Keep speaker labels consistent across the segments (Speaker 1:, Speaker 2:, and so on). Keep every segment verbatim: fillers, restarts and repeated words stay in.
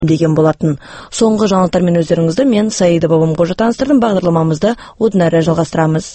Speaker 1: деген болатын. Соңғы жаңалықтармен өздеріңізді мен Саида Бабамқожа таныстырдым. Бағдарламамызды одан әрі жалғастырамыз.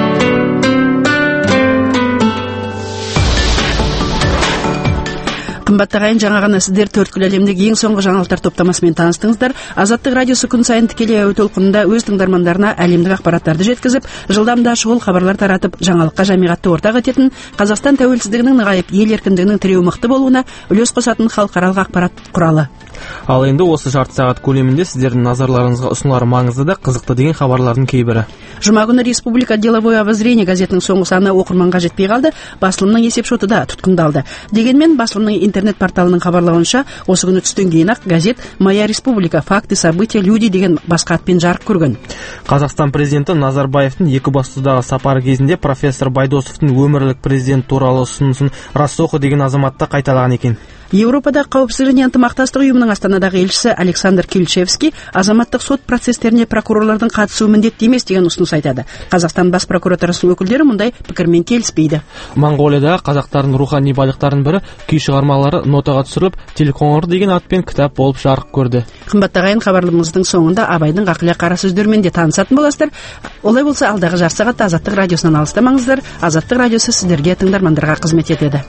Speaker 2: Қымбатты ағайын, жаңа ғана сіздер төрткүл әлемдегі ең соңғы жаңалықтар топтамасымен таныстыңыздар. Азаттық радиосы күн сайын тікелей әуе толқынында өз тыңдармандарына әлемдік ақпараттарды жеткізіп, жылдамда шұғыл хабарлар таратып, жаңалыққа жамиғатты ортақ ететін, Қазақстан тәуелсіздігінің нығайып, ел еркіндігінің тіреуі мықты болуына үлес қосатын халықаралық ақпарат құралы.
Speaker 3: Ал енді осы жарты сағат көлемінде сіздердің назарларыңызға ұсынылар маңызды да қызықты деген хабарлардың кейбірі.
Speaker 2: Жұма күні Республика деловое обозрение газетінің соңғы саны оқырманға жетпей қалды, басылымның есепшоты да тұтқындалды. Дегенмен басылымның интернет порталының хабарлауынша, осы күні түстен кейін ақ газет «Моя республика. Факты, события, люди» деген басқа атпен жарық көрген.
Speaker 3: Қазақстан президенті Назарбаевтың Екібастұздағы сапары кезінде профессор Байдосовтың өмірлік президент туралы ұсынысын Рассохо деген азаматта қайталаған екен.
Speaker 2: Еуропада қауіпсіздік және ынтымақтастық ұйымының Астанадағы елшісі Александр Кильчевский азаматтық сот процестеріне прокурорлардың қатысуы міндетті емес деген ұсыныс айтады. Қазақстан бас прокуратурасының өкілдері мұндай пікірмен келіспейді.
Speaker 3: Моңғолиядағы қазақтардың рухани байлықтарының бірі күй шығармалары нотаға түсіріліп, Телқоңыр деген атпен кітап болып жарық көрді.
Speaker 2: Қымбатты ағайын, хабарымыздың соңында Абайдың ғақлия қара сөздерімен де танысатын боласыздар. Олай болса, алдағы жарты сағатта Азаттық радиосынан алыстамаңыздар. Азаттық радиосы сіздерге, тыңдармандарға қызмет етеді.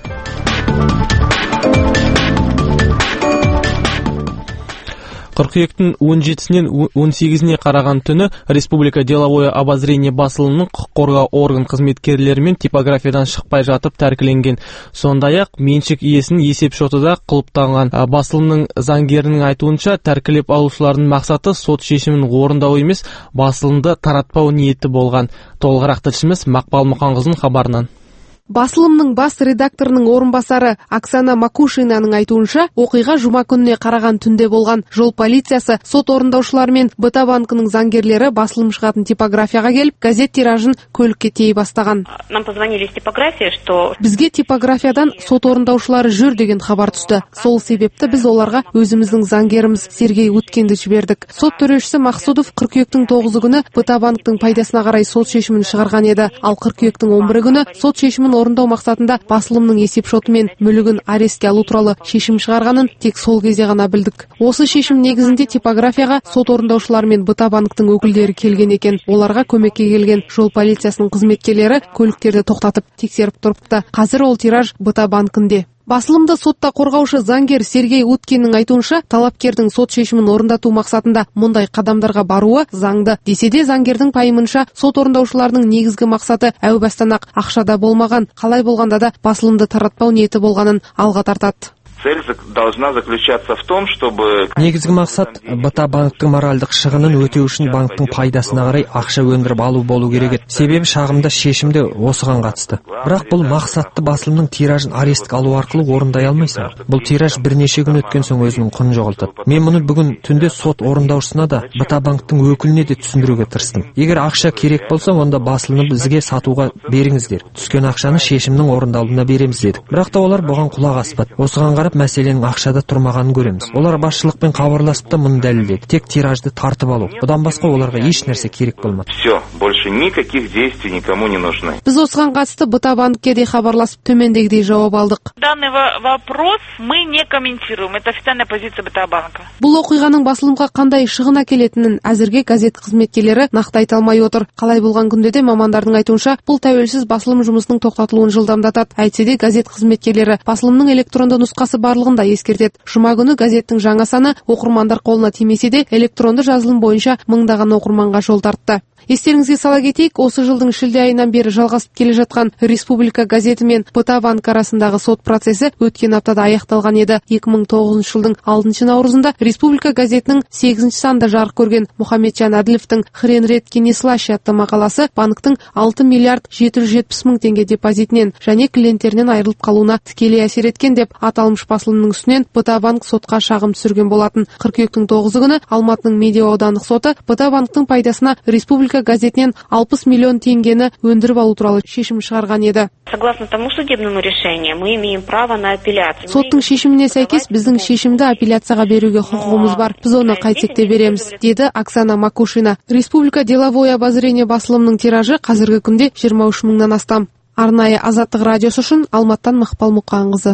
Speaker 3: Қыркүйектің он жетісінен он сегізіне қараған түні Республика деловое обозрение басылымының құқық қорғау орган қызметкерлері мен типографиядан шықпай жатып тәркіленген. Сондай-ақ меншік иесінің есепшотыда құлыптанған. Басылымның заңгерінің айтуынша, тәркілеп алушылардың мақсаты сот шешімін орындау емес, басылымды таратпау ниеті болған. Толығырақ тілшіміз Мақпал Мұқанқызының хабарынан.
Speaker 4: Басылымның бас редакторының орынбасары Оксана Макушинаның айтуынша, оқиға жұма күніне қараған түнде болған. Жол полициясы сот орындаушылары мен БТА банкінің заңгерлері басылым шығатын типографияға келіп, газет тиражын көлікке тией бастаған.
Speaker 5: Нам позвонили из типографии, что
Speaker 4: бізге типографиядан сот орындаушылары жүр деген хабар түсті. Сол себепті біз оларға өзіміздің заңгеріміз Сергей Уткинді жібердік. Сот төрешісі Мақсудов қыркүйектің тоғызы күні БТА банктың пайдасына қарай сот шешімін шығарған еді. Ал қыркүйектің он бірі күні сот шешімін орындау мақсатында басылымның есепшоты мен мүлігін арестке алу туралы шешім шығарғанын тек сол кезде ғана білдік. Осы шешім негізінде типографияға сот орындаушылар мен БТА банктың өкілдері келген екен. Оларға көмекке келген жол полициясының қызметкерлері көліктерді тоқтатып тексеріп тұрыпты. Қазір ол тираж БТА банкінде. Басылымды сотта қорғаушы заңгер Сергей Уткиннің айтуынша, талапкердің сот шешімін орындату мақсатында мұндай қадамдарға баруы заңды. Десе де заңгердің пайымынша, сот орындаушыларының негізгі мақсаты әу бастан-ақ ақшада болмаған, қалай болғанда да басылымды таратпау ниеті болғанын алға тартады.
Speaker 6: Цель должна заключаться в том, чтобы...
Speaker 7: Негізгі мақсат БТА банктың моральдық шығынын өтеу үшін банктың пайдасына қарай ақша өндіріп алу болу керек еді. Себебі шағымда шешімде осыған қатысты. Бірақ бұл мақсатты басылымның тиражын арестке алу арқылы орындай алмайсың. Бұл тираж бірнеше күн өткен соң өзінің құнын жоғалтады. Мен мұны бүгін түнде сот орындаушысына да БТА банктың өкіліне де түсіндіруге тырыстым. Егер ақша керек болса, онда басылымды бізге сатуға беріңіздер. Түскен ақшаны шешімнің орындалуына береміз дедік. Бірақ та олар бұған құлақ аспады. Осыған қарап мәселенің ақшада тұрмағанын көреміз. Олар басшылықпен хабарласып та мұны дәлелдеді. Тек тиражды тартып алу. Бұдан басқа оларға еш нәрсе керек болмады.
Speaker 6: Все, больше никаких действий никому не нужны.
Speaker 4: Біз осыған қатысты БТА банкке де хабарласып төмендегідей жауап алдық.
Speaker 5: Данный вопрос мы не комментируем. Это официальная позиция БТА банка.
Speaker 4: Бұл оқиғаның басылымға қандай шығын әкелетінін әзірге газет қызметкерлері нақты айта алмай отыр. Қалай болған күнде де мамандардың айтуынша, бұл тәуелсіз басылым жұмысының тоқтатылуын жылдамдатады. Әйтсе де газет қызметкерлері басылымның электронды нұсқасы барлығында ескертеді. Жұма күні газеттің жаңа саны оқырмандар қолына тимесе де электронды жазылым бойынша мыңдаған оқырманға жол тартты. Естеріңізге сала кетейік, осы жылдың шілде айынан бері жалғасып келе жатқан Республика газеті мен БТА банк арасындағы сот процесі өткен аптада аяқталған еді. екі мың тоғызыншы жылдың алтыншы наурызында Республика газетінің сегізінші санында жарық көрген Мұхамеджан Әділовтің «Хрен редки не слаще» атты мақаласы банктың алты миллиард жеті жүз жетпіс мың теңге депозитінен және клиенттерінен айырылып қалуына тікелей әсер еткен деп аталмыш басылымның үстінен БТА банк сотқа шағым түсірген болатын. Қыркүйектің тоғызы күні Алматының Медеу аудандық соты БТА банктың пайдасына Республика газетінен алпыс миллион теңгені өндіріп алу туралы шешім шығарған еді.
Speaker 5: Согласно тому судебному решению, мы имеем право на апелляцию.
Speaker 4: Соттың шешіміне сәйкес біздің шешімді апелляцияға беруге құқығымыз бар. Біз оны қайтсек те береміз, деді Оксана Макушина. Республика деловое обозрение басылымның тиражы қазіргі күнде жиырма үш мыңнан астам. Арнайы Азаттық радиосы үшін Алматыдан Мақпал Мұқанқызы.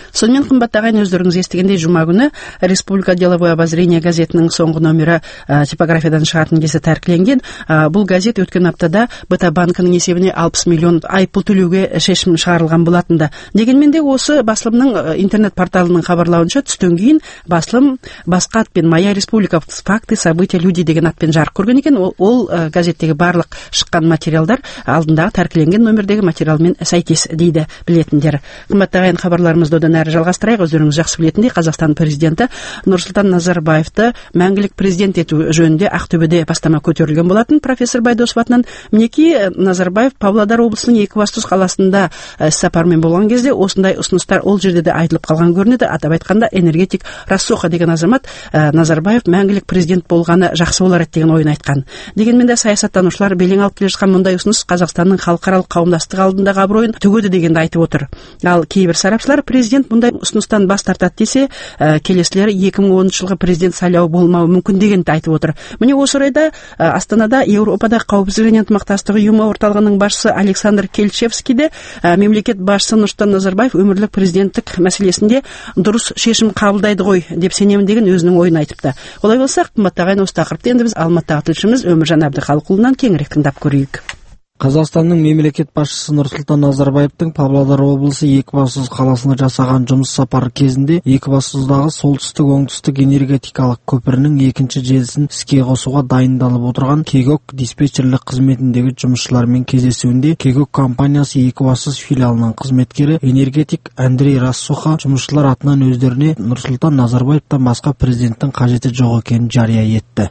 Speaker 2: Сонымен қымбатты ағайын, өздеріңіз естігендей, жұма күні Республика деловое обозрение газетінің соңғы номері ә, типографиядан шығатын кезде тәркіленген. Ә, бұл газет өткен аптада БТА банкінің есебіне алпыс миллион айыппұл төлеуге шешім шығарылған болатында. Дегенмен де осы басылымның интернет порталының хабарлауынша түстен кейін басылым басқа атпен Моя республика факты, события, люди деген атпен жарық көрген екен. Ол, ол ә, газеттегі барлық шыққан материалдар алдындағы тәркіленген номердегі материалмен сәйкес дейді білетіндер. Қымбатты ағайын, хабарларымызды одан әрі жалғастырайық. Өздеріңіз жақсы білетіндей, Қазақстан президенті Нұрсұлтан Назарбаевты мәңгілік президент ету жөнінде Ақтөбеде бастама көтерілген болатын. Профессор Байдосов атынан мінекей Назарбаев Павлодар облысының Екібастұз қаласында іссапармен болған кезде осындай ұсыныстар ол жерде де айтылып қалған көрінеді. Атап айтқанда, энергетик Рассоха деген азамат Назарбаев мәңгілік президент болғаны жақсы болар еді деген ойын айтқан. Дегенмен де саясаттанушылар белең алып келе жатқан мұндай ұсыныс Қазақстанның халықаралық қауымдастық алдындағы абыройын төгеді дегенді айтып отыр. Ал кейбір сарапшылар президент мұндай ұсыныстан бас тартады десе, ә, келесілері екі мың оныншы жылғы президент сайлауы болмауы мүмкін дегенді айтып отыр. Міне осы орайда ә, Астанада Еуропада қауіпсіздік және ынтымақтастық ұйымы орталығының басшысы Александр Кельчевский де ә, мемлекет басшысы Нұрсұлтан Назарбаев өмірлік президенттік мәселесінде дұрыс шешім қабылдайды ғой деп сенемін деген өзінің ойын айтыпты. Олай болса, қымбатты ағайын, осы тақырыпты енді біз Алматыдағы тілшіміз Өміржан Әбдіхалықұлынан кеңірек тыңдап көрейік.
Speaker 7: Қазақстанның мемлекет басшысы Нұрсұлтан Назарбаевтың Павлодар облысы Екібастұз қаласына жасаған жұмыс сапары кезінде Екібастұздағы солтүстік-оңтүстік энергетикалық көпірінің екінші желісін іске қосуға дайындалып отырған Кегок диспетчерлік қызметіндегі жұмысшылармен кездесуінде Кегок компаниясы Екібастұз филиалының қызметкері энергетик Андрей Рассоха жұмысшылар атынан өздеріне Нұрсұлтан Назарбаевтан басқа президенттің қажеті жоқ екенін жария етті.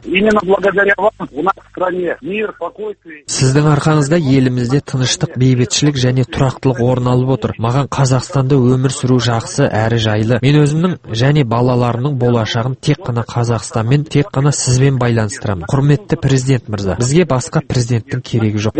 Speaker 7: Сіздің арқаңызда елімізде тыныштық, бейбітшілік және тұрақтылық орын алып отыр. Маған Қазақстанда өмір сүру жақсы әрі жайлы. Мен өзімнің және балаларымның болашағын тек қана Қазақстанмен, тек қана сізбен байланыстырамын. Құрметті президент мырза, бізге басқа президенттің керегі жоқ,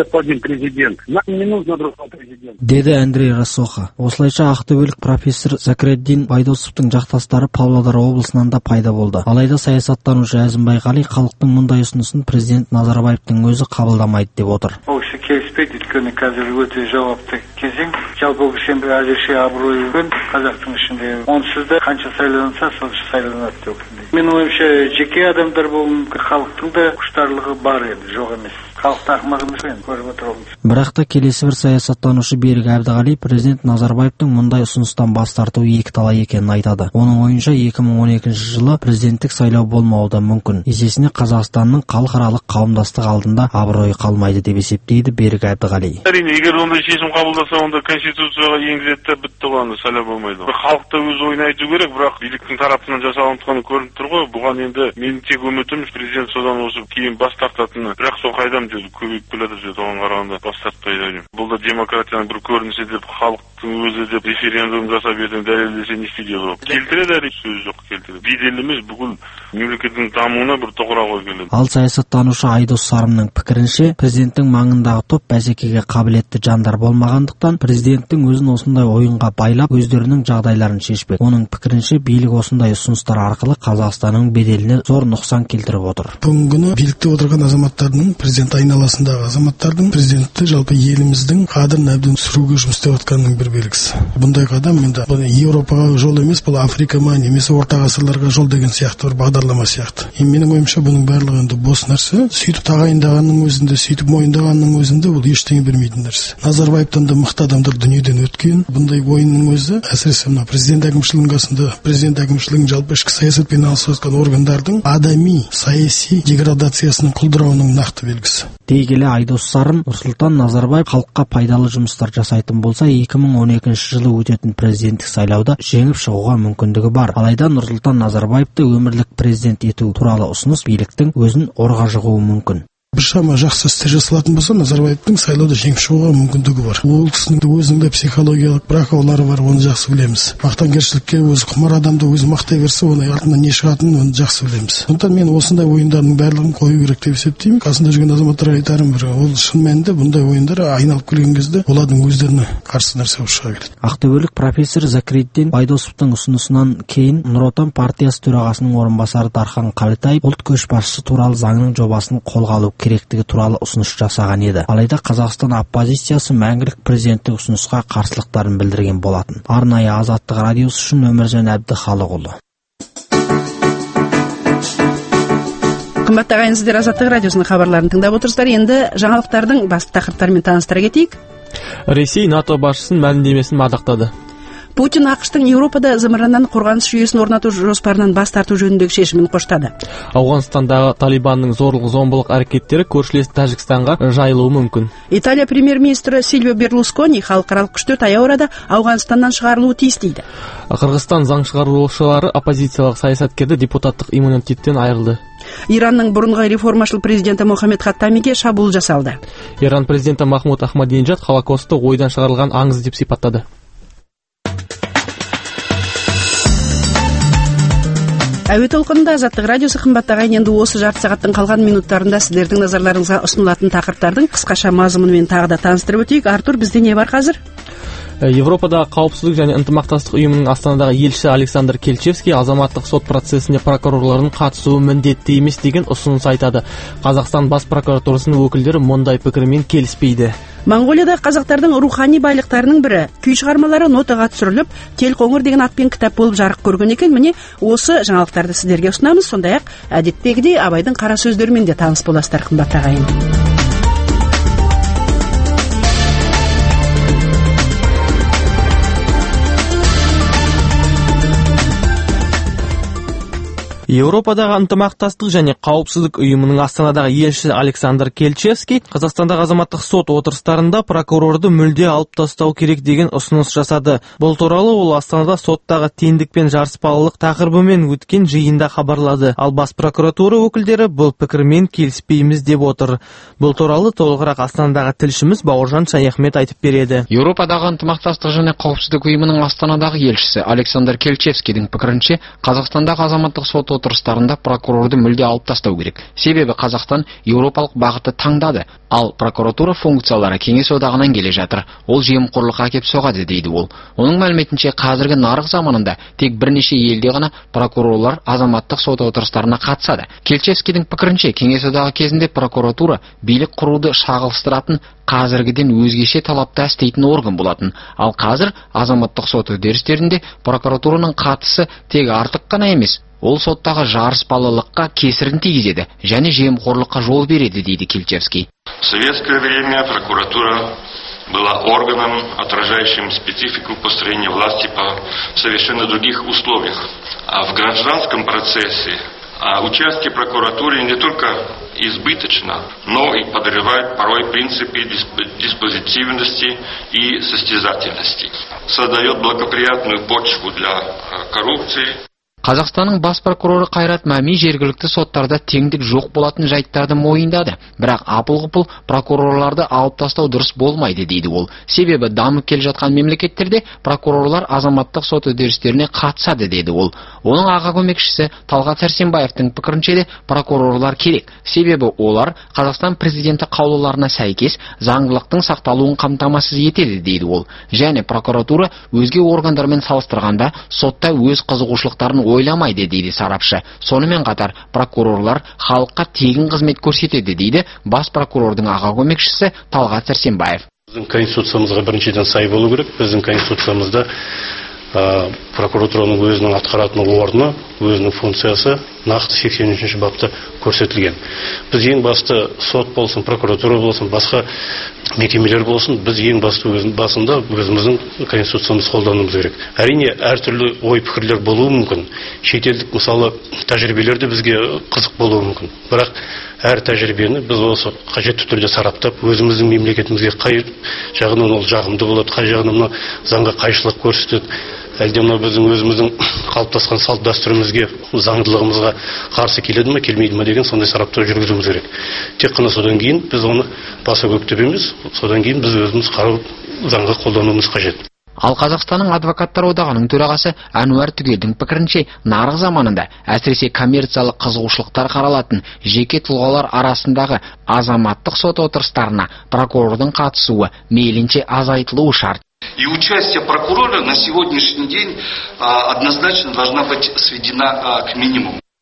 Speaker 7: деді Андрей Рассоха. Осылайша ақтөбелік профессор Закреддин Байдосовтың жақтастары Павлодар облысынан да пайда болды. Алайда саясаттанушы Әзімбай Қали халықтың мұндай ұсынысын президент Назарбаевтың өзі қабылдамайды деп отыр.
Speaker 8: Келіспейді, өйткені қазір өте жауапты кезең. Жалпы сенбі әлдеше абыройы күн қазақтың ішінде. Онсыз да қанша сайланса, сонша сайланады деп. Менің ойымша, жеке адамдар болуы, халықтың да құштарлығы бар еді, жоқ емес. Халықты ақымақ емес пен көріп отырмыз.
Speaker 7: Бірақ та келесі бір саясаттанушы Берік Әбдіғали президент Назарбаевтың мұндай ұсыныстан бас тартуы екіталай екенін айтады. Оның ойынша екі мың он екінші жылы президенттік сайлау болмауы да мүмкін. Есесіне Қазақстанның халықаралық қауымдастық алдында абыройы қалмайды деп есептейді Берік Әбдіғали.
Speaker 9: Әрине, егер ондай шешім қабылдаса, онда конституцияға енгізеді, бітті ғой, сайлау болмайды. Халықта өз ойын айту керек, бірақ биліктің тарапынан жасалып жатқаны көрініп тұр ғой. Бұған енді менің тек үмітім президент содан осы кейін бас тартатыны. Бірақ сол қайдам көбейіп келеді деді, оған қарағанда бас тартпайды деп. Бұл да демократияның бір көрінісі деп, халықтың өзі деп референдум жасап ертең дәлелдесе не істейді ғой. Келтіреді, әрине, сөз жоқ келтіреді. Беделі емес, бүкіл мемлекеттің дамуына бір тоқырау ой келеді.
Speaker 7: Ал саясаттанушы Айдос Сарымның пікірінше, президенттің маңындағы топ бәсекеге қабілетті жандар болмағандықтан, президенттің өзін осындай ойынға байлап, өздерінің жағдайларын шешпек. Оның пікірінше, билік осындай ұсыныстар арқылы Қазақстанның беделіне зор нұқсан келтіріп отыр.
Speaker 10: Бүгінгі күні билікте отырған азаматтардың, президент айналасындағы азаматтардың президентті жалпы еліміздің қадірін әбден түсіруге жұмыс істеп жатқанының бір белгісі. Бұндай қадам енді бұл Еуропаға жол емес, бұл Африкаға немесе орта ғасырларға жол деген сияқты бір бағдарлама сияқты. И менің ойымша бұның барлығы енді бос нәрсе. Сөйтіп тағайындағанның өзінде, сөйтіп мойындағанның өзінде бұл ештеңе бермейтін нәрсе. Назарбаевтан да мықты адамдар дүниеден өткен. Бұндай ойынның өзі әсіресе мына президент әкімшілігінің қасында, президент әкімшілігінің жалпы ішкі саясатпен айналысып жатқан органдардың адами саяси деградациясының құлдырауының нақты белгісі.
Speaker 7: Дей келе Айдос Сарым, Нұрсұлтан Назарбаев халыққа пайдалы жұмыстар жасайтын болса, екі мың он екінші жылы өтетін президенттік сайлауда жеңіп шығуға мүмкіндігі бар. Алайда Нұрсұлтан Назарбаевты өмірлік президент ету туралы ұсыныс биліктің өзін орға жығуы мүмкін.
Speaker 10: Біршама жақсы істер жасалатын болса, Назарбаевтың сайлауда жеңіп шығуға мүмкіндігі бар. Ол кісінің өзінің де психологиялық бір ақаулары бар, оны жақсы білеміз. Мақтанкершілікке өзі құмар адамды өзі мақтай берсе, оның артынан не шығатынын оны жақсы білеміз. Сондықтан мен осындай ойындардың барлығын қою керек деп есептеймін. Қасында жүрген азаматтарға айтарым бір, ол шын мәнінде бұндай ойындар айналып келген кезде олардың өздеріне қарсы нәрсе болып шыға келеді.
Speaker 7: Ақтөбелік профессор Закреддин Байдосовтың ұсынысынан кейін Нұр Отан партиясы төрағасының орынбасары Дархан Қалетаев ұлт көшбасшысы туралы заңның жобасын қолға алу
Speaker 11: керектігі туралы ұсыныс жасаған еді. Алайда Қазақстан оппозициясы мәңгілік президенттік ұсынысқа қарсылықтарын білдірген болатын. Арнайы Азаттық радиосы үшін Өміржан Әбдіхалықұлы.
Speaker 2: Қымбатты ағайын, сіздер Азаттық радиосының хабарларын тыңдап отырсыздар. Енді жаңалықтардың басты тақырыптарымен таныстыра кетейік.
Speaker 3: Ресей НАТО басшысының мәлімдемесін мадақтады.
Speaker 2: Путин ақштың Еуропада зымыраннан қорғаныс жүйесін орнату жоспарынан бас тарту жөніндегі шешімін қоштады.
Speaker 3: Ауғанстандағы Талибанның зорлық-зомбылық әрекеттері көршілес Тәжікстанға жайылуы мүмкін.
Speaker 2: Италия премьер-министрі Сильвио Берлускони халықаралық күштер таяу арада Ауғанстаннан шығарылуы тиіс дейді.
Speaker 3: Қырғызстан заң шығарушылары оппозициялық саясаткерді депутаттық иммунитеттен айырылды.
Speaker 2: Иранның бұрынғы реформашыл президенті Мохаммед Хаттамиге шабуыл жасалды.
Speaker 3: Иран президенті Махмуд Ахмадинежад Холокосты ойдан шығарылған аңыз деп сипаттады.
Speaker 2: Әуе толқынында Азаттық радиосы. Қымбатты ағайын, енді осы жарты сағаттың қалған минуттарында сіздердің назарларыңызға ұсынылатын тақырыптардың қысқаша мазмұнымен тағы да таныстырып өтейік. Артур, бізде не бар қазір?
Speaker 3: Европадағы қауіпсіздік және ынтымақтастық ұйымының Астанадағы елшісі Александр Келчевский азаматтық сот процесіне прокурорлардың қатысуы міндетті емес деген ұсыныс айтады. Қазақстан бас прокуратурасының өкілдері мұндай пікірмен келіспейді.
Speaker 2: Моңғолияда қазақтардың рухани байлықтарының бірі күй шығармалары нотаға түсіріліп, Телқоңыр деген атпен кітап болып жарық көрген екен. Міне осы жаңалықтарды сіздерге ұсынамыз. Сондай-ақ әдеттегідей Абайдың қара сөздерімен де таныс боласыздар, қымбатты ағайын.
Speaker 3: Европадағы ынтымақтастық және қауіпсіздік ұйымының Астанадағы елшісі Александр Келчевский Қазақстандағы азаматтық сот отырыстарында прокурорды мүлде алып тастау керек деген ұсыныс жасады. Бұл туралы ол Астанада соттағы теңдік пен жарыспалылық тақырыбымен өткен жиында хабарлады. Ал бас прокуратура өкілдері бұл пікірмен келіспейміз деп отыр. Бұл туралы толығырақ Астанадағы тілшіміз Бауыржан Шаяхмет айтып береді.
Speaker 12: Европадағы ынтымақтастық және қауіпсіздік ұйымының Астанадағы елшісі Александр Келчевскийдің пікірінше, Қазақстандағы азаматтық сот отырыстарында прокурорды мүлде алып тастау керек. Себебі Қазақстан еуропалық бағытты таңдады, ал прокуратура функциялары кеңес одағынан келе жатыр. Ол жемқорлыққа әкеп соғады дейді ол. Оның мәліметінше, қазіргі нарық заманында тек бірнеше елде ғана прокурорлар азаматтық сот отырыстарына қатысады. Келчевскийдің пікірінше, кеңес одағы кезінде прокуратура билік құруды шағылыстыратын, қазіргіден өзгеше талапта істейтін орган болатын. Ал қазір азаматтық сот үдерістерінде прокуратураның қатысы тек артық қана емес, ол соттағы жарыспалылыққа кесірін тигізеді және жемқорлыққа жол береді дейді Келчевский.
Speaker 13: В советское время прокуратура была органом, отражающим специфику построения власти по совершенно других условиях. А в гражданском процессе участие прокуратуры не только избыточно, но и подрывает порой принципы диспозитивности и состязательности. Создает благоприятную почву для коррупции.
Speaker 12: Қазақстанның бас прокуроры Қайрат Мәми жергілікті соттарда теңдік жоқ болатын жайттарды мойындады. Бірақ апыл-ғұпыл прокурорларды алып тастау дұрыс болмайды дейді ол. Себебі дамып келе жатқан мемлекеттерде прокурорлар азаматтық сот үдерістеріне қатысады дейді ол. Оның аға көмекшісі Талғат Сәрсенбаевтың пікірінше де прокурорлар керек. Себебі олар Қазақстан президенті қаулыларына сәйкес заңдылықтың сақталуын қамтамасыз етеді дейді ол. Және прокуратура өзге органдармен салыстырғанда сотта өз қызығушылықтарын ойламайды дейді сарапшы. Сонымен қатар прокурорлар халыққа тегін қызмет көрсетеді дейді бас прокурордың аға көмекшісі Талғат Сәрсенбаев.
Speaker 14: Біздің конституциямызға біріншіден сай болу керек. Біздің конституциямызда прокуратураның өзінің атқаратын орны, өзінің функциясы нақты сексен үшінші бапта көрсетілген. Біз ең басты сот болсын, прокуратура болсын, басқа мекемелер болсын, біз ең басты басында өзіміздің конституциямызды қолдануымыз керек. Әрине, әртүрлі ой пікірлер болуы мүмкін. Шетелдік мысалы тәжірибелерде бізге қызық болуы мүмкін. Бірақ әр тәжірибені біз осы қажетті түрде сараптап, өзіміздің мемлекетімізге қай жағынан ол жағымды болады, қай жағынан заңға қайшылық көрсетеді, әлде мына біздің өзіміздің қалыптасқан салт дәстүрімізге, заңдылығымызға қарсы келеді ме, келмейді ме деген сондай сараптау жүргізуіміз керек. Тек қана содан кейін біз оны баса көктеп емес, содан кейін біз өзіміз қарап заңға қолдануымыз қажет.
Speaker 12: Ал Қазақстанның адвокаттар одағының төрағасы Әнуар Түгелдің пікірінше, нарық заманында әсіресе коммерциялық қызығушылықтар қаралатын жеке тұлғалар арасындағы азаматтық сот отырыстарына прокурордың қатысуы мейлінше азайтылуы шарт.
Speaker 15: И участие прокурора на сегодняшний день а, однозначно должна быть сведена а, к минимуму.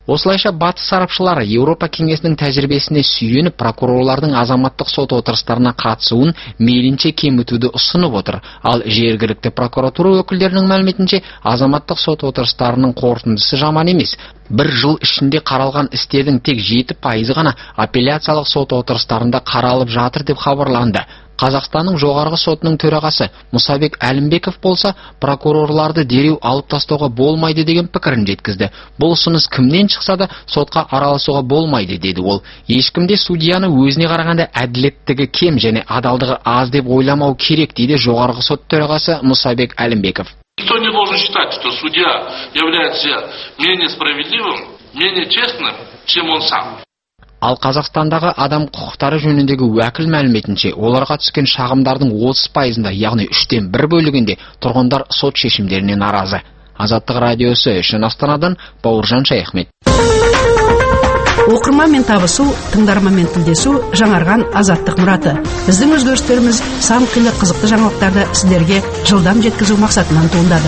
Speaker 12: Осылайша батыс сарапшылары Еуропа кеңесінің тәжірибесіне сүйеніп прокурорлардың азаматтық сот отырыстарына қатысуын мейлінше кемітуді ұсынып отыр. Ал жергілікті прокуратура өкілдерінің мәліметінше азаматтық сот отырыстарының қорытындысы жаман емес. Бір жыл ішінде қаралған істердің тек жеті пайызы ғана апелляциялық сот отырыстарында қаралып жатыр деп хабарланды. Қазақстанның жоғарғы сотының төрағасы Мұсабек Әлімбеков болса, прокурорларды дереу алып тастауға болмайды деген пікірін жеткізді. Бұл ұсыныс кімнен шықса да сотқа араласуға болмайды деді ол. Ешкімде судьяны өзіне қарағанда әділеттігі кем және адалдығы аз деп ойламау керек дейді жоғарғы сот төрағасы Мұсабек Әлімбеков.
Speaker 15: Никто не должен считать, что судья является менее справедливым, менее честным, чем он сам.
Speaker 12: Ал Қазақстандағы адам құқықтары жөніндегі уәкіл мәліметінше, оларға түскен шағымдардың отыз пайызында, яғни үштен бір бөлігінде тұрғындар сот шешімдеріне наразы. Азаттық радиосы үшін Астанадан Бауыржан Шаяхмет.
Speaker 2: Оқырманмен табысу, тыңдарманмен тілдесу жаңарған азаттық мұраты. Біздің өзгерістеріміз сан қилы қызықты жаңалықтарды сіздерге жылдам жеткізу мақсатынан туындады.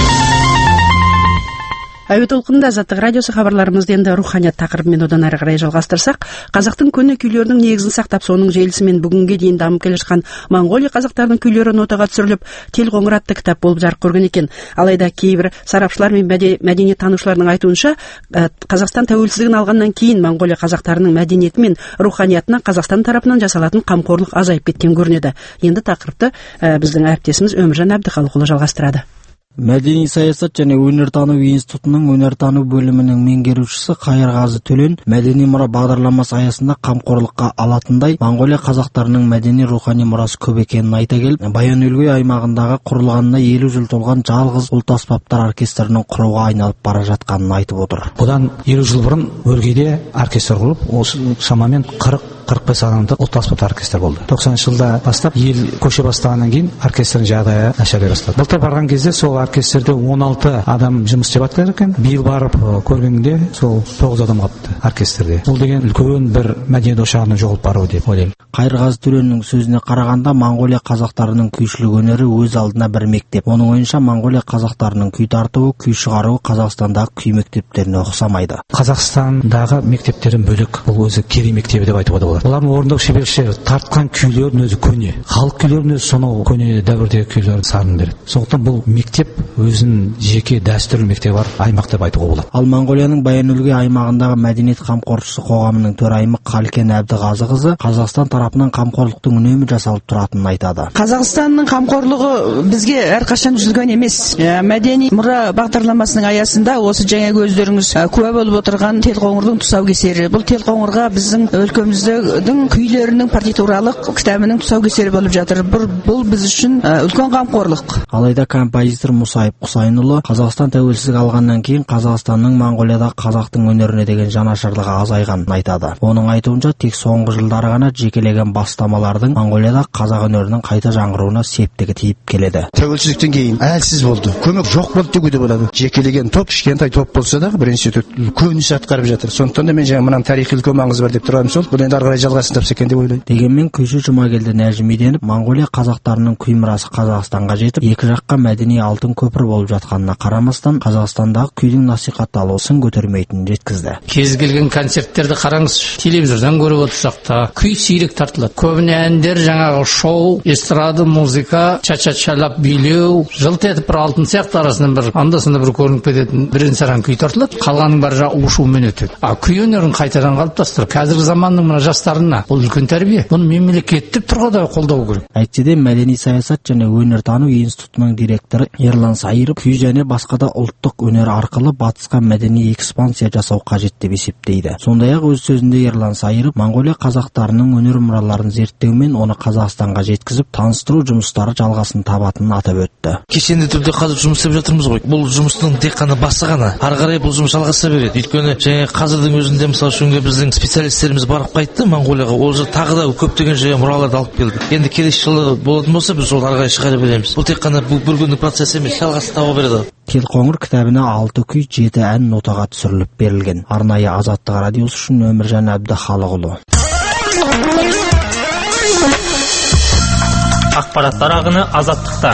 Speaker 2: Әуе толқынында Азаттық радиосы хабарларымызды енді руханият тақырыбымен одан әрі қарай жалғастырсақ, қазақтың көне күйлерінің негізін сақтап, соның желісімен бүгінге дейін дамып келе жатқан Моңғолия қазақтарының күйлері нотаға түсіріліп, Телқоңыр атты кітап болып жарық көрген екен. Алайда кейбір сарапшылар мен мәдениет танушылардың айтуынша, Қазақстан тәуелсіздігін алғаннан кейін Моңғолия қазақтарының мәдениеті мен руханиятына Қазақстан тарапынан жасалатын қамқорлық азайып кеткен көрінеді. Енді тақырыпты біздің әріптесіміз Өміржан Әбдіхалықұлы жалғастырады.
Speaker 11: Мәдени саясат және өнертану институтының өнертану бөлімінің меңгерушісі Қайырғазы Төлен мәдени мұра бағдарламасы аясында қамқорлыққа алатындай Моңғолия қазақтарының мәдени рухани мұрасы көп екенін айта келіп, Баян-өлгей аймағындағы құрылғанына елу жыл толған жалғыз ұлт аспаптар оркестрінің құруға айналып бара жатқанын айтып отыр.
Speaker 16: Бұдан елу жыл бұрын Өргейде оркестр құрылып, осы шамамен қырық қырық бес адамдық ұлт аспаптар оркестр болды. тоқсаныншы жылда бастап ел көше бастағаннан кейін оркестрдің жағдайы нашарлай бастады. Былтыр барған кезде сол оркестрде он алты адам жұмыс істеп жатыр екен. Биыл барып көргенде сол тоғыз адам қалыпты оркестрде. Бұл деген үлкен бір мәдениет ошағының жоғалып баруы деп ойлаймын.
Speaker 11: Қайырғазы Төленнің сөзіне қарағанда, Моңғолия қазақтарының күйшілік өнері өз алдына бір мектеп. Оның ойынша Моңғолия қазақтарының күй тартуы, күй шығаруы Қазақстандағы күй мектептеріне ұқсамайды.
Speaker 16: Қазақстандағы мектептерден бөлек бұл өзі керей мектебі деп айтуға да болады. Олардың орындау шеберліктері, тартқан күйлердің өзі көне. Халық күйлерінің өзі сонау көне дәуірдегі күйлер сарын береді. Сондықтан бұл мектеп өзінің жеке дәстүрлі мектебі бар аймақ деп айтуға болады.
Speaker 11: Ал Моңғолияның Баян-өлгей аймағындағы мәдениет қамқоршысы қоғамының төрайымы Қалкен Әбдіғазықызы Қазақстан тарапынан қамқорлықтың үнемі жасалып тұратынын айтады.
Speaker 17: Қазақстанның қамқорлығы бізге әрқашан үзілген емес. Мәдени мұра бағдарламасының аясында осы жаңа өздеріңіз куә болып отырған Телқоңырдың тұсаукесері. Бұл Телқоңырға біздің өлкеміздің күйлерінің партитуралық кітабының тұсаукесері болып жатыр. Бұл біз үшін үлкен қамқорлық.
Speaker 11: Алайда композитор Мұсайып Құсайынұлы Қазақстан тәуелсіздік алғаннан кейін Қазақстанның Моңғолияда қазақтың өнеріне деген жанашырлығы азайғанын айтады. Оның айтуынша тек соңғы жылдары ғана жекелеген бастамалардың Моңғолияда қазақ өнерінің қайта жаңғыруына септігі тиіп келеді.
Speaker 18: Тәуелсіздіктен кейін әлсіз болды. Көмек жоқ болды деуге де болады. Жекелеген топ, кішкентай топ болса да бір институт үлкен іс атқарып жатыр. Сондықтан да мен жаңа мынаның тарихи үлкен маңызы бар деп тұрғаным сол. Бұл енді ары қарай жалғасын тапса екен деп ойлаймын.
Speaker 11: Дегенмен күйші Жұмагелді Нәжімиденов Моңғолия қазақтарының күй мұрасы Қазақстанға жетіп, екі жаққа мәдени алтын көпір болып жатқанына қарамастан, Қазақстандағы күйдің насихатталуы сын көтермейтінін жеткізді.
Speaker 19: Кез келген концерттерді қараңыз, телевизордан көріп отырсақ та күй сирек тартылады. Көбіне әндер жаңағы шоу, эстрада, музыка, ча-ча-чалап билеу, жылт етіп бір алтын сияқты арасынан бір анда-санда бір көрініп кететін бірен саран күй тартылады. Қалғаның бәрі жаңағы у-шумен өтеді. А күй өнерін қайтадан қалыптастырып, қазіргі заманның мына жастарына бұл үлкен тәрбие. Бұны мемлекеттік тұрғыда қолдау керек.
Speaker 11: Әйтсе де мәдени саясат және өнертану институтының директоры Ерлан Сайыров күй және басқа да ұлттық өнер арқылы батысқа мәдени экспансия жасау қажет деп есептейді. Сондай-ақ өз сөзінде Ерлан Сайыров Моңғолия қазақтарының өнер мұраларын зерттеумен оны Қазақстанға жеткізіп, таныстыру жұмыстары жалғасын табатынын атап өтті.
Speaker 20: Кешенді түрде қазір жұмыс істеп жатырмыз ғой. Бұл жұмыстың тек қана басы ғана. Ары қарай бұл жұмыс жалғаса береді. Өйткені жаңа қазірдің өзінде мысалы үшін біздің специалистеріміз барып қайтты Моңғолияға. Ол же тағы да көптеген жаңа мұраларды алып келді. Енді келесі жылы болатын болса біз ол ары қарай шығара береміз. Бұл тек қана бұл бір күндік процесс емес, жалғасын таба береді.
Speaker 11: Телқоңыр кітабына алты күй, жеті ән нотаға түсіріліп берілген. Арнайы Азаттық радиосы үшін Өміржан Әбдіхалықұлы.
Speaker 21: Ақпараттар ағыны Азаттықта.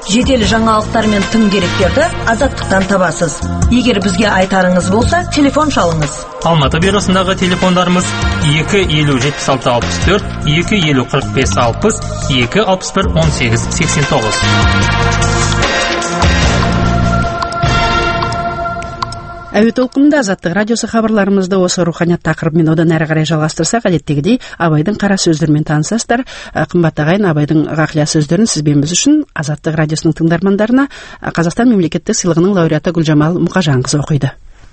Speaker 1: Жетелі жаңалықтар мен тың деректерді Азаттықтан табасыз. Егер бізге айтарыңыз болса, телефон шалыңыз.
Speaker 21: Алматы бюросындағы телефондарымыз екі елу жетпіс алты алпыс төрт, екі елу қырық бес алпыс, екі алпыс бір он сегіз сексен тоғыз.
Speaker 2: Әуе толқынында Азаттық радиосы хабарларымызды осы руханият тақырыбымен одан әрі қарай жалғастырсақ, әдеттегідей Абайдың қара сөздерімен танысасыздар. Қымбатты ағайын, Абайдың ғақлия сөздерін сізбен біз үшін Азаттық радиосының тыңдармандарына Қазақстан мемлекеттік сыйлығының лауреаты Гүлжамал Мұқажанқызы оқиды.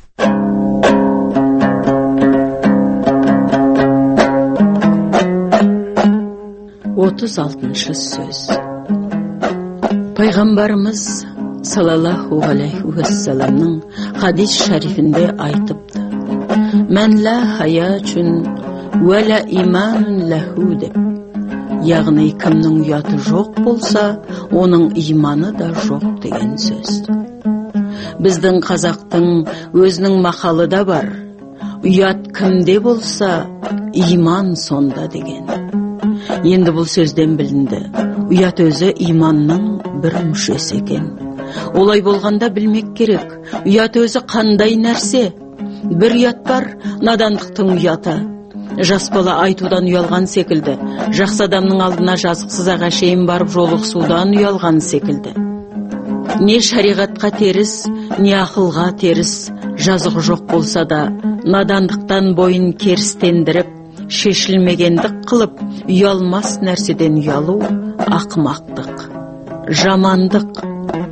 Speaker 22: отыз алтыншы сөз. Пайғамбарымыз саллаллаху алейхи уассаламның хадис шарифінде айтыпты: «Мән ла хаячун уә ла иманун лаху» деп. Яғни кімнің ұяты жоқ болса, оның иманы да жоқ деген сөз. Біздің қазақтың өзінің мақалы да бар: ұят кімде болса, иман сонда деген. Енді бұл сөзден білінді, ұят өзі иманның бір мүшесі екен. Олай болғанда білмек керек, ұят өзі қандай нәрсе? Бір ұят бар, надандықтың ұяты. Жас бала айтудан ұялған секілді, жақсы адамның алдына жазықсыз ағашейін барып жолықсудан ұялған секілді. Не шариғатқа теріс, не ақылға теріс, жазығы жоқ болса да, надандықтан бойын керістендіріп, шешілмегендік қылып, ұялмас нәрседен ұялу ақымақтық, жамандық.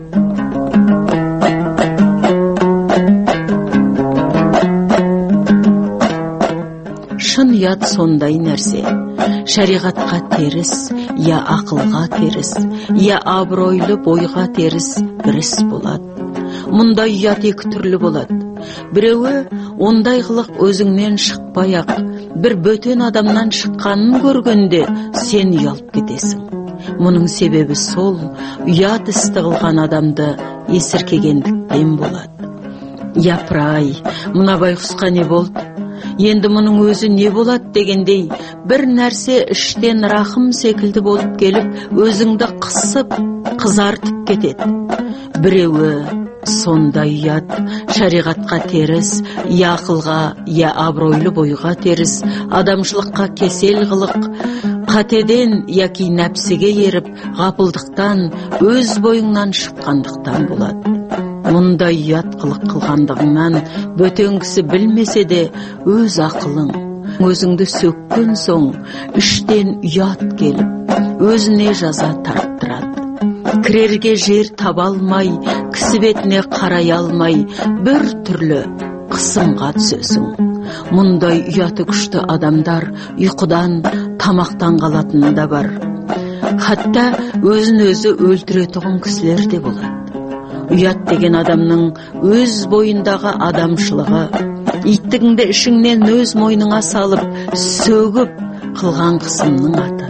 Speaker 22: Шын ұят сондай нәрсе, шариғатқа теріс, я ақылға теріс, я абыройлы бойға теріс біріс болады. Мұндай ұят екі түрлі болады. Біреуі, ондай қылық өзіңнен шықпай-ақ, бір бөтен адамнан шыққанын көргенде сен ұялып кетесің. Мұның себебі сол, ұят істі қылған адамды есіркегендіктен болады. Япыр-ай, мына байқұсқа не болды? Енді мұның өзі не болады дегендей, бір нәрсе іштен рахым секілді болып келіп, өзіңді қысып, қызартып кетеді. Біреуі сондай ұят, шариғатқа теріс, я ақылға, я абыройлы бойға теріс, адамшылыққа кесел қылық, қатеден яки нәпсіге еріп, ғапылдықтан, өз бойыңнан шыққандықтан болады. Мұндай ұят қылық қылғандығыңнан бөтен кісі білмесе де, өз ақылың, өзіңді сөккен соң, іштен ұят келіп, өзіне жаза тарттырады. Кірерге жер таба алмай, кісі бетіне қарай алмай, бір түрлі қысымға түсесің. Мұндай ұяты күшті адамдар ұйқыдан, тамақтан қалатыны да бар. Хатта өзін өзі өлтіретұғын кісілер де болады. Ұят деген адамның өз бойындағы адамшылығы, иттігіңді ішіңнен өз мойныңа салып, сөгіп қылған қысымның аты.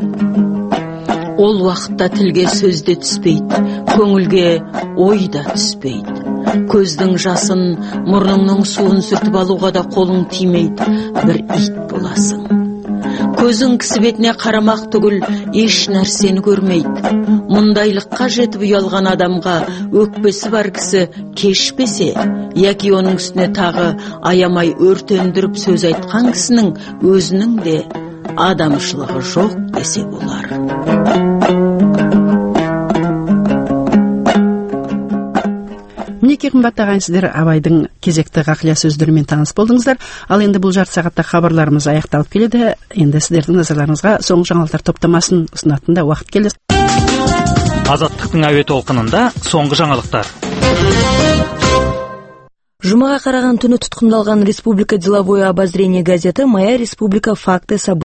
Speaker 22: Ол уақытта тілге сөзде түспейді, көңілге ойда түспейді. Көздің жасын, мұрныңның суын сүртіп алуға да қолың тимейді, бір ит боласың. Көзің кісі бетіне қарамақ түгіл, еш нәрсені көрмейді. Мұндайлыққа жетіп ұялған адамға өкпесі бар кісі кешпесе, яки оның үстіне тағы аямай өртендіріп сөз айтқан кісінің өзінің де адамшылығы жоқ десе болар.
Speaker 2: Мінеки қымбатты ағайын, сіздер Абайдың кезекті ғақлия сөздерімен таныс болдыңыздар. Ал енді бұл жарты сағатта хабарларымыз аяқталып келеді. Енді сіздердің назарларыңызға соңғы жаңалықтар топтамасын ұсынатын да уақыт келді.
Speaker 21: Азаттықтың әуе толқынында соңғы жаңалықтар.
Speaker 1: Жұмаға қараған түні тұтқындалған Республика деловое обозрение газеті «Моя республика. Факты, события»